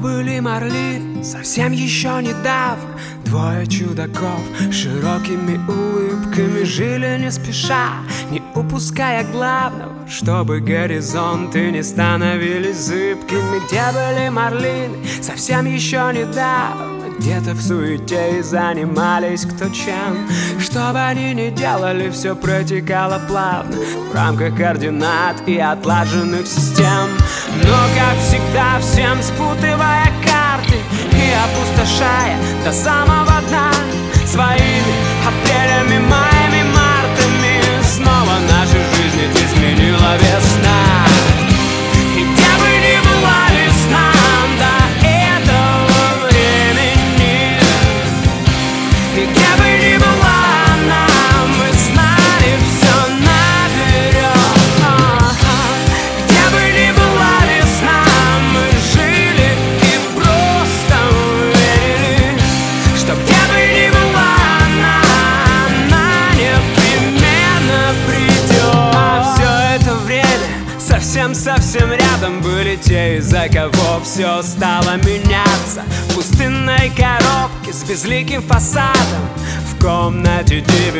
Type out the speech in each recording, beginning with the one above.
были Марлин совсем еще недавно. Двое чудаков с широкими улыбками жили не спеша, не упуская главного, чтобы горизонты не становились зыбкими. Где были Марлины совсем еще недавно? Где-то в суете и занимались кто чем. Что бы они ни делали, все протекало плавно в рамках координат и отлаженных систем. Но, как всегда, всем спутывая карты и опустошая до самого дна своими апрелями, маями, мартами, снова наши жизни изменила весна. И где бы ни была весна до этого времени, и где бы ни была она, мы знали все наперед. Где бы ни была весна, мы жили и просто верили, что где бы ни была она непременно придет. А все это время совсем рядом были те, из-за кого все стало меняться. В пустынной коробке с безликим фасадом, в комнате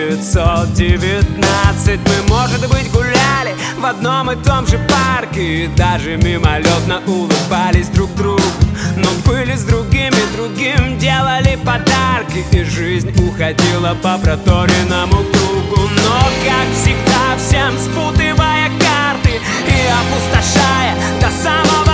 919 мы, может быть, гуляли в одном и том же парке и даже мимолетно улыбались друг другу, но были с другим делали подарки, и жизнь уходила по проторенному кругу. Но, как всегда, всем спутывая карты и опустошая до самого